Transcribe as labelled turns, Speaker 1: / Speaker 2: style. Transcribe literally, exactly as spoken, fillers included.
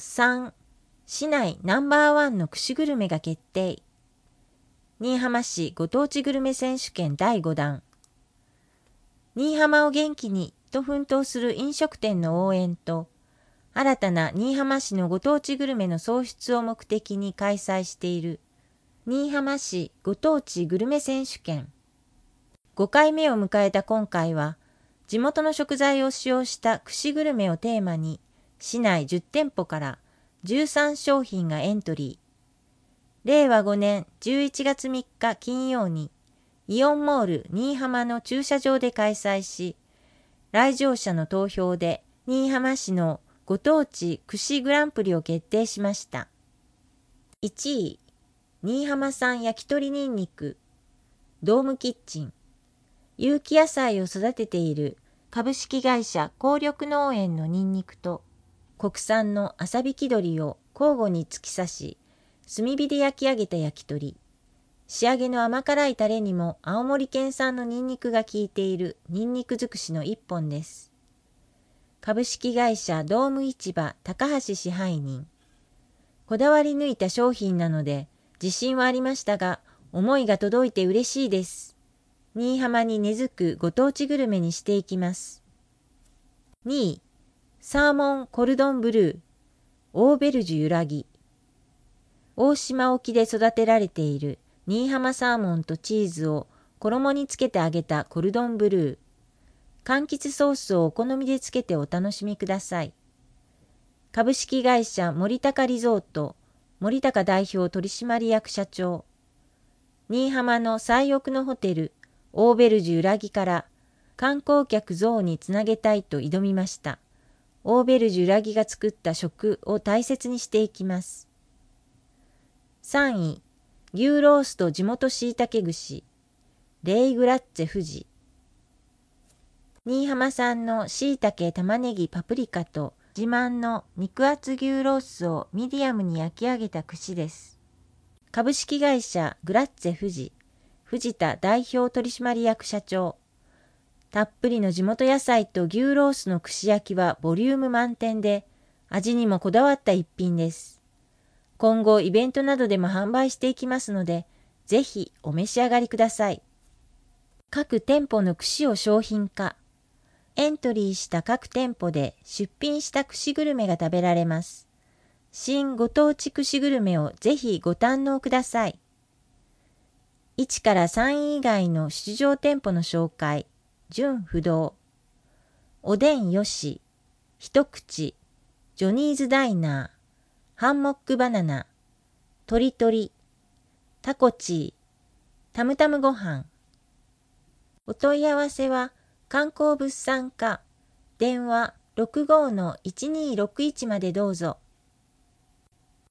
Speaker 1: さん. 市内ナンバーワンの串グルメが決定。新居浜市ご当地グルメ選手権だいご弾。新居浜を元気にと奮闘する飲食店の応援と、新たな新居浜市のご当地グルメの創出を目的に開催している新居浜市ご当地グルメ選手権。ごかいめを迎えた今回は、地元の食材を使用した串グルメをテーマに、市内じゅってんぽからじゅうさんしょうひんがエントリー。れいわごねんじゅういちがつみっか金曜に、イオンモール新居浜の駐車場で開催し、来場者の投票で新居浜市のご当地串グランプリを決定しました。いちい、新居浜産焼き鳥にんにく、ドームキッチン。有機野菜を育てている株式会社紅緑農園のにんにくと、国産の朝引き鶏を交互に突き刺し、炭火で焼き上げた焼き鳥。仕上げの甘辛いタレにも青森県産のニンニクが効いているニンニク尽くしの一本です。株式会社ドーム市場高橋支配人。こだわり抜いた商品なので自信はありましたが、思いが届いて嬉しいです。新居浜に根付くご当地グルメにしていきます。にい、サーモンコルドンブルー、オーベルジュ揺らぎ。大島沖で育てられている新居浜サーモンとチーズを衣につけて揚げたコルドンブルー。柑橘ソースをお好みでつけてお楽しみください。株式会社森高リゾート、森高代表取締役社長。新居浜の最奥のホテル、オーベルジュ揺らぎから観光客増につなげたいと挑みました。オーベルジュ揺らぎが作った食を大切にしていきます。さんい、牛ロースと地元しいたけ串、レイグラッツェ富士。新居浜産のしいたけ、玉ねぎ、パプリカと自慢の肉厚牛ロースをミディアムに焼き上げた串です。株式会社グラッツェ富士、藤田代表取締役社長。たっぷりの地元野菜と牛ロースの串焼きはボリューム満点で、味にもこだわった一品です。今後イベントなどでも販売していきますので、ぜひお召し上がりください。各店舗の串を商品化。エントリーした各店舗で出品した串グルメが食べられます。新ご当地串グルメをぜひご堪能ください。いちからさんい以外の出場店舗の紹介。純不動。おでんよし、一口、ジョニーズダイナー、ハンモックバナナ、とりとり、タコチー、タムタムごはん。お問い合わせは観光物産課、電話 ろくごーのいちにーろくいち までどうぞ。